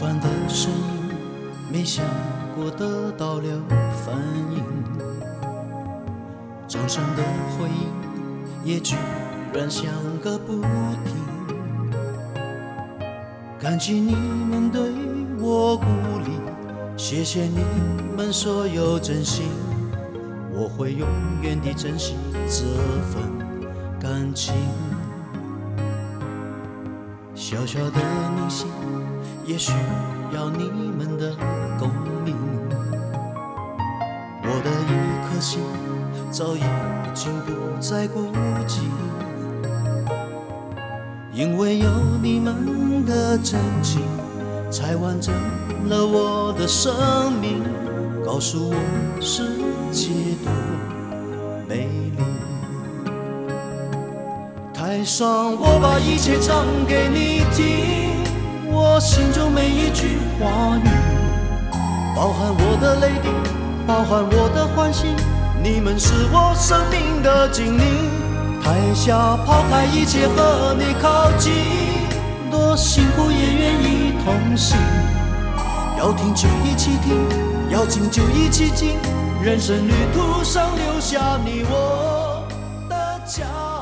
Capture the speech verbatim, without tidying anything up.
凡的声音，没想过得到了反应。掌声的回应，也居然响个不停。感激你们对我鼓励，谢谢你们所有真心，我会永远地珍惜这份感情。小小的明星，也需要你们的共鸣。我的一颗心早已经不再孤寂，因为有你们的真情，才完整了我的生命，告诉我世界多美丽。台上我把一切唱给你听，我心中每一句话语，包含我的泪滴，包含我的欢喜，你们是我生命的精灵。台下抛开一切和你靠近，多辛苦也愿意同行。要听就一起听，要进就一起进，人生旅途上留下你我的家。